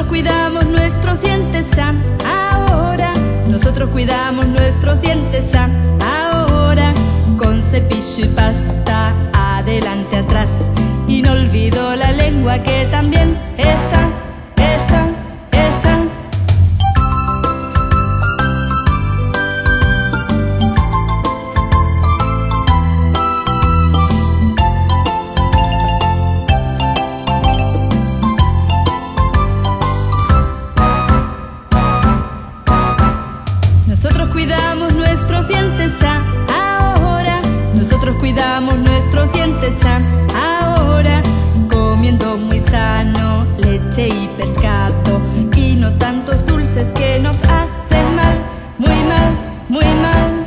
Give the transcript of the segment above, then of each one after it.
cuidamos nuestros dientes ya, ahora. Nosotros cuidamos nuestros dientes ya, ahora. Con cepillo y pasta, adelante, atrás. Y no olvido la lengua que también está. Nosotros cuidamos nuestros dientes ya, ahora. Nosotros cuidamos nuestros dientes ya, ahora. Comiendo muy sano, leche y pescado, y no tantos dulces que nos hacen mal, muy mal, muy mal.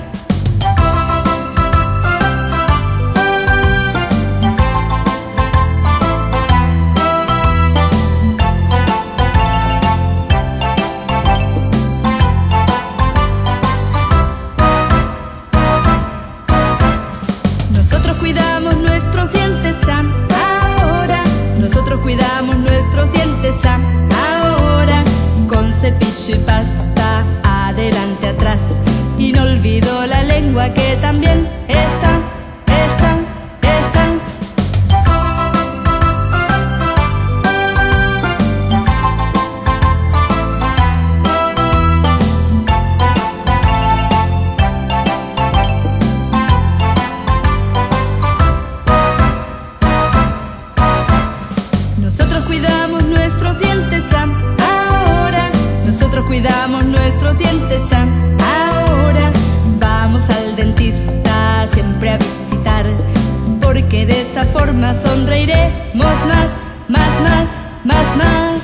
Nosotros cuidamos nuestros dientes ya, ahora. Nosotros cuidamos nuestros dientes ya, ahora. Con cepillo y pasta, adelante, atrás. Y no olvido la lengua que también está. Nosotros cuidamos nuestros dientes ya, ahora. Nosotros cuidamos nuestros dientes ya, ahora. Vamos al dentista siempre a visitar, porque de esa forma sonreiremos más, más, más, más, más.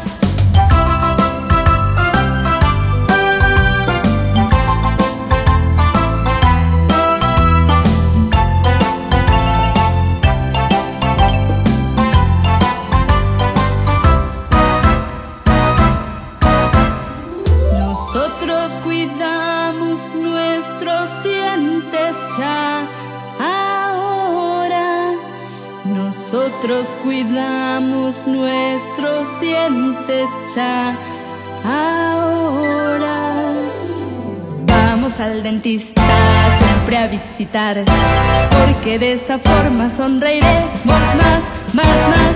Nosotros cuidamos nuestros dientes ya, ahora. Nosotros cuidamos nuestros dientes ya, ahora. Vamos al dentista siempre a visitar, porque de esa forma sonreiremos más, más, más.